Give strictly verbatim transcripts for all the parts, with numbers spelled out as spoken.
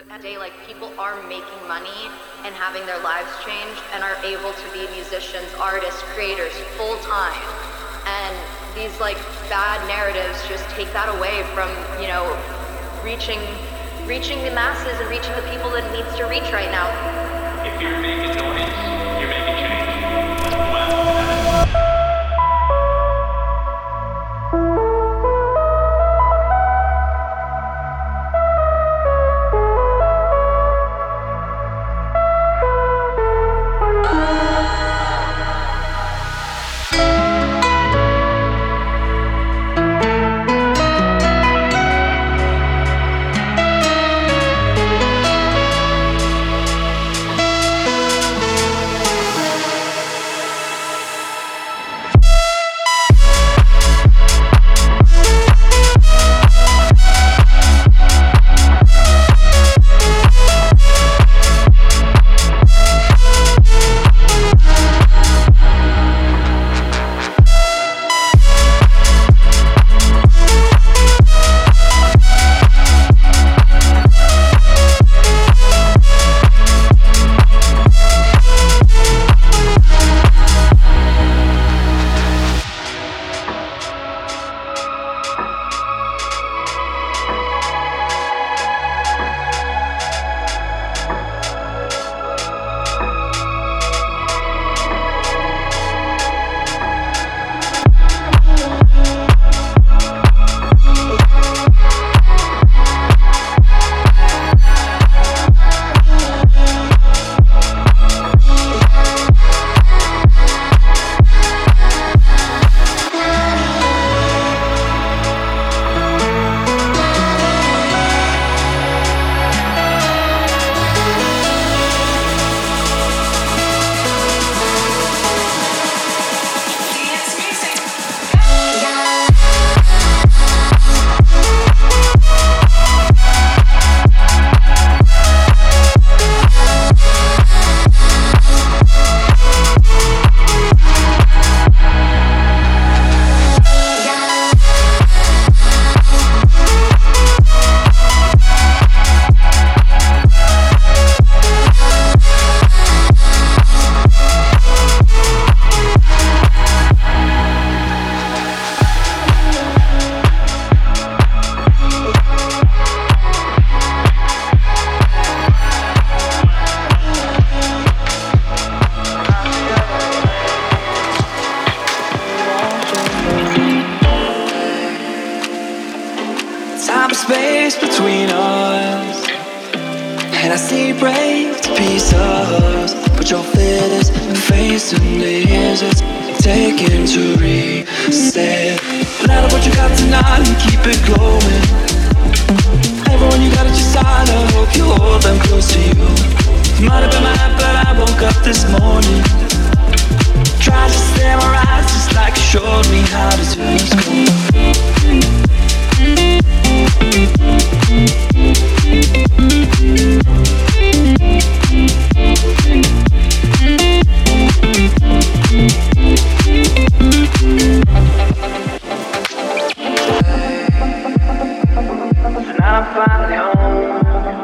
day, like, people are making money and having their lives changed and are able to be musicians, artists, creators full time. And these like bad narratives just take that away from, you know, reaching reaching the masses and reaching the people that it needs to reach right now. If you're making noise, you're making change. Well, space between us, and I see break to pieces, but your fit is facing these. It's taking to reset. Light up what you got tonight and keep it glowing. Everyone you got at your side, I hope you hold them close to you. Might have been my night, but I woke up this morning. Tried to stare my eyes just like you showed me how to do this. And I'm finally home.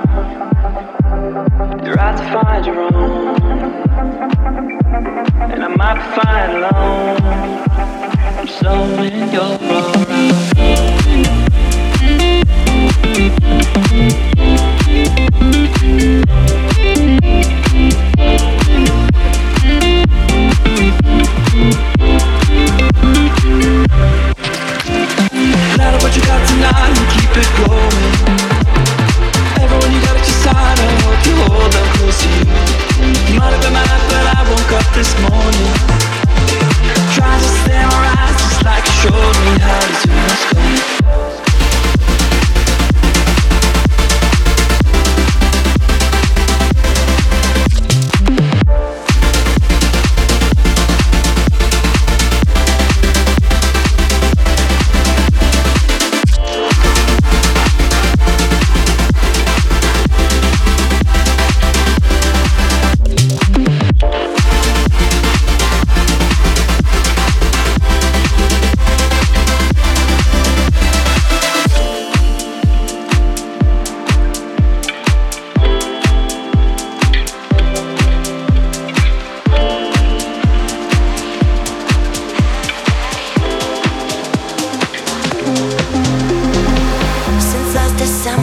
You're out to find your own, and I might be fine alone. So when you're around, light up what you got tonight and keep it going. Everyone you got at your side, I hope you hold them close to you. Might have been mad, but I woke up this morning. Trying to stare my eyes just like you showed me how to do this.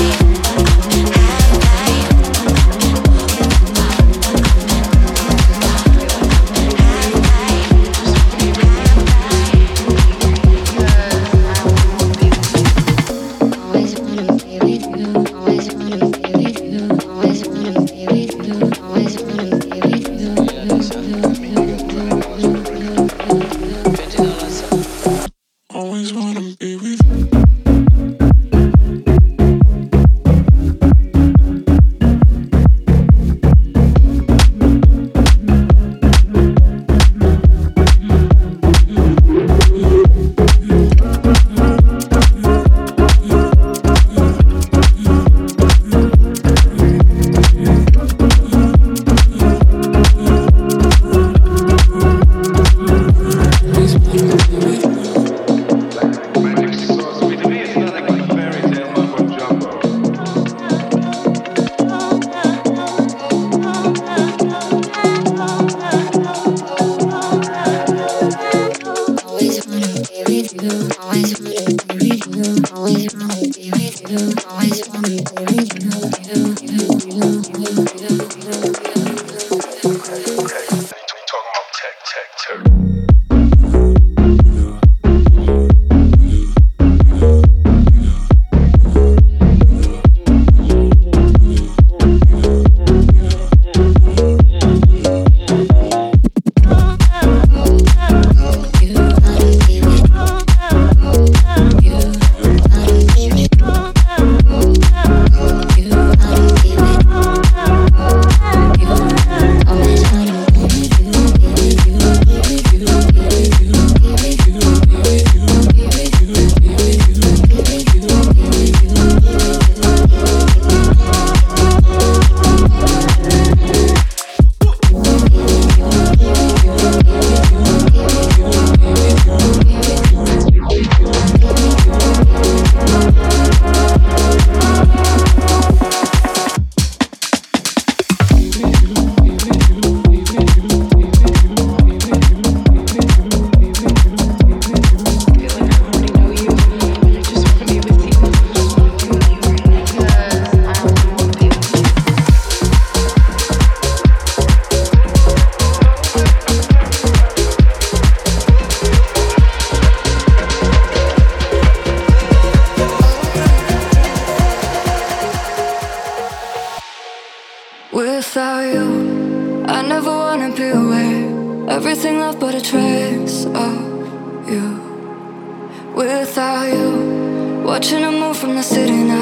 Without you, I never wanna be away. Everything left but a trace of you. Without you, watching her move from the city now.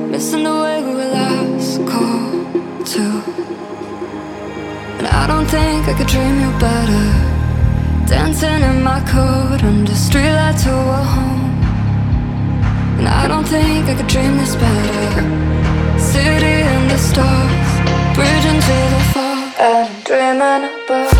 missing the way we were last called to. And I don't think I could dream you better, dancing in my coat under streetlight to a home. And I don't think I could dream this better, city in the stars, bridge into the fog, and I'm dreaming about.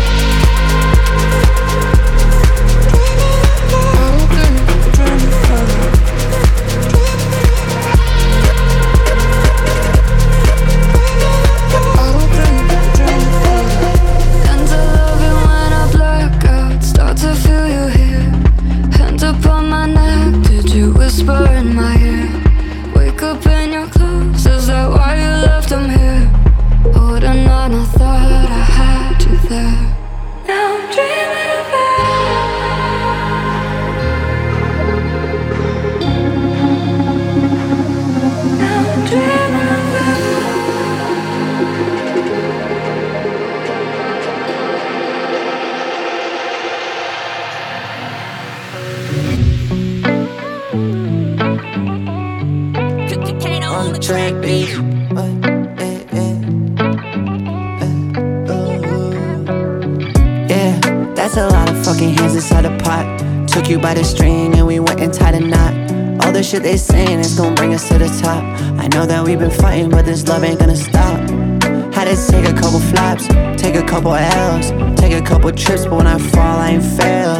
Whisper in my ear, wake up in your clothes. Is that why you left them here? Holding on, I thought I had you there. Now I'm dreaming about. Now I'm dreaming On the track beat. Yeah, that's a lot of fucking hands inside a pot. Took you by the string and we went and tied a knot. All the shit they saying is gonna bring us to the top. I know that we've been fighting, but this love ain't gonna stop. Had to take a couple flops, take a couple L's, take a couple trips, but when I fall, I ain't fail.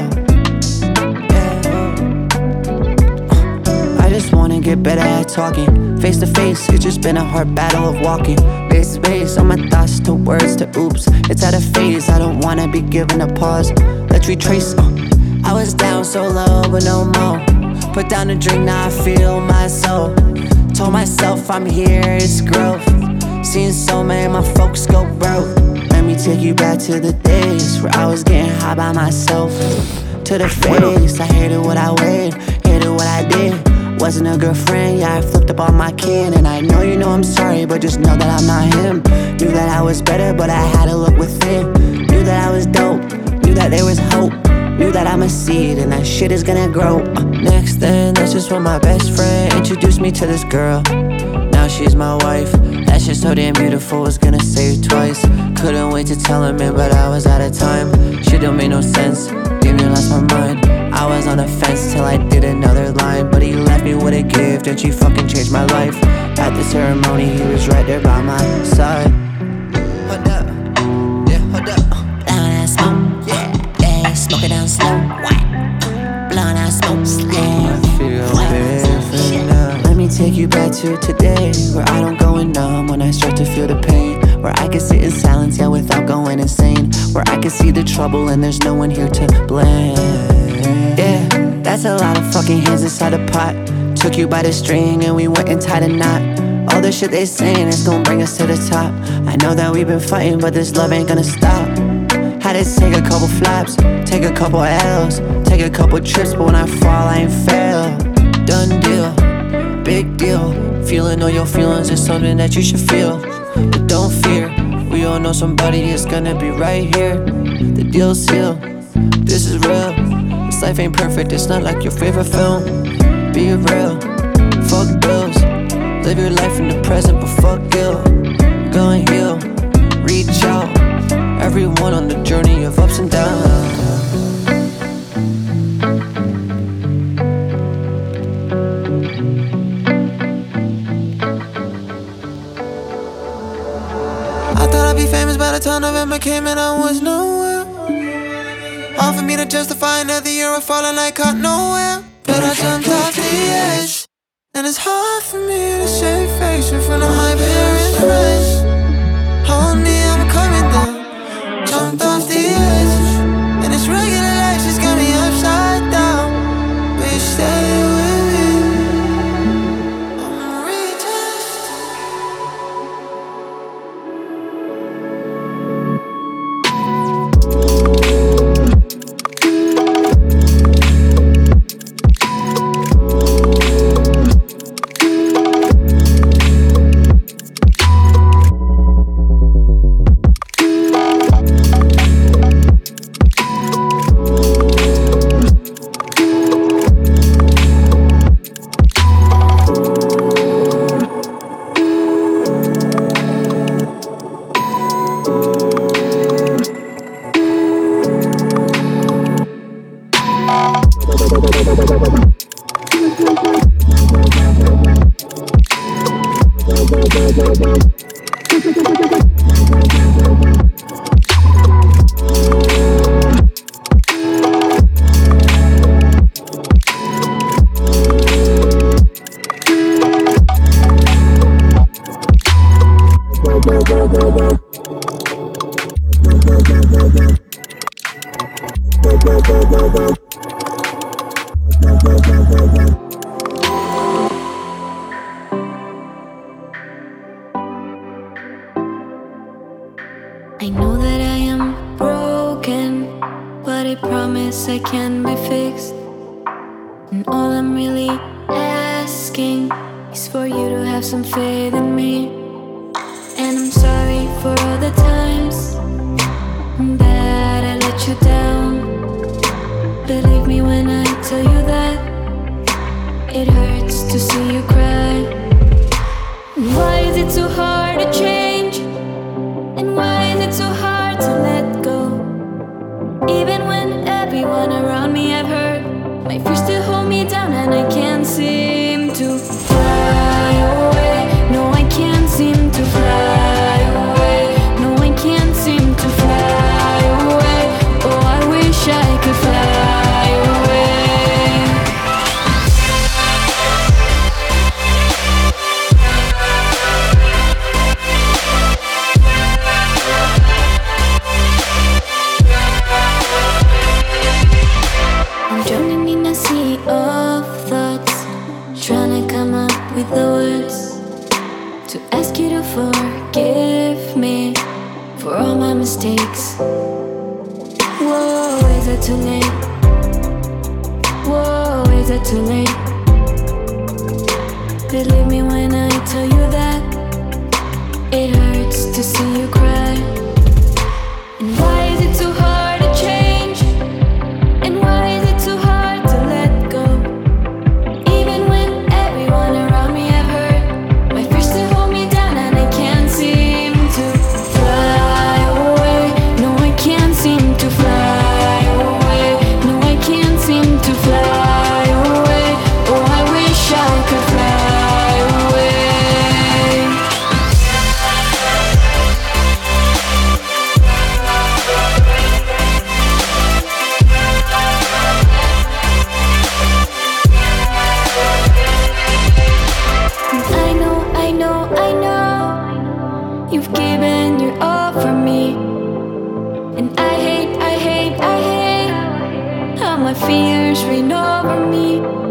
I just wanna get better at talking. Face to face, it's just been a hard battle of walking. Base space on my thoughts to words to oops. It's at a phase, I don't wanna be given a pause. Let's retrace, uh. I was down so low, but no more. Put down the drink, now I feel my soul. Told myself I'm here, it's growth. Seen so many of my folks go broke. Let me take you back to the days where I was getting high by myself. To the face, I hated what I weighed, hated what I did. Wasn't a good friend, yeah, I flipped up on my kid. And I know you know I'm sorry, but just know that I'm not him. Knew that I was better, but I had to look within. Knew that I was dope, knew that there was hope. Knew that I'm a seed and that shit is gonna grow. uh, Next then, that's just when my best friend introduced me to this girl. Now she's my wife, that shit so damn beautiful, was gonna say it twice. Couldn't wait to tell her, man, but I was out of time. Shit don't make no sense, didn't realize my mind. I was on the fence till I did another line, but he left me with a gift and she fucking changed my life. At the ceremony, he was right there by my side. Hold up, yeah, hold up. Blown out smoke, yeah, yeah, smoke it down slow. Blown out smoke, slow. Feel different now. Let me take you back to today, where I don't go numb when I start to feel the pain. Where I can sit in silence, yeah, without going insane. Where I can see the trouble and there's no one here to blame. Yeah, that's a lot of fucking hands inside a pot. Took you by the string and we went and tied a knot. All the shit they saying is gonna bring us to the top. I know that we've been fighting, but this love ain't gonna stop. Had to take a couple flops, take a couple L's, take a couple trips, but when I fall, I ain't fail. Done deal, big deal. Feeling all your feelings is something that you should feel. But don't fear, we all know somebody is gonna be right here. The deal's sealed, this is real. This life ain't perfect, it's not like your favorite film. Be real, fuck bills. Live your life in the present, but fuck guilt. Go and heal, reach out. Everyone on the journey of ups and downs. I thought I'd be famous by the time November came and I was nowhere. Hard for me to justify another year of falling like caught nowhere. But I jumped off the edge, and it's hard for me to save face in front of my parents' friends. Hold me, I'm coming down. Jumped off the edge, and this regular life just got me upside down. Bitch, stay with me, I'm retest. I know that I am broken, but I promise I can be fixed. And all I'm really asking is for you to have some faith in me. And I'm sorry for all the times that I let you down. Believe me when I tell you that it hurts to see you cry. Why is it so hard to change? And why is it so hard to let go? Even when everyone around me I've hurt, my fears still hold me down and I can't seem to fly away. No, I can't seem to fly away. No, I can't seem to fly away. Oh, I wish I could fly away. I'm drowning in a sea of thoughts, trying to come up with the words to ask you to forgive me for all my mistakes. Whoa, is it too late? Whoa, is it too late? Believe me when I tell you that it hurts to see you cry. And why is it so hard to change? And why is it so hard to let go? Even when everyone around me have hurt, my fears still hold me down and I can't seem to fly away. No, I can't seem to fly away. No, I can't seem to fly away. Oh, I wish I could fly away. I know, I know, I know you've given your all for me. And I hate, I hate, I hate how my fears reign over me.